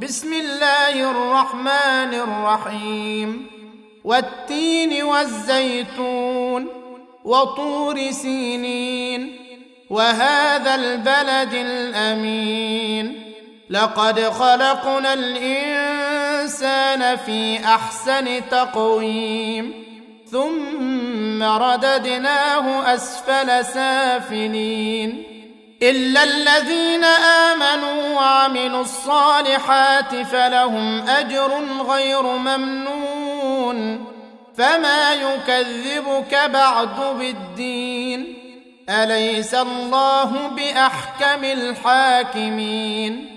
بسم الله الرحمن الرحيم والتين والزيتون وطور سينين وهذا البلد الأمين لقد خلقنا الإنسان في أحسن تقويم ثم رددناه أسفل سافلين إلا الذين آمنوا وعملوا الصالحات فلهم أجر غير ممنون فما يكذبك بعد بالدين أليس الله بأحكم الحاكمين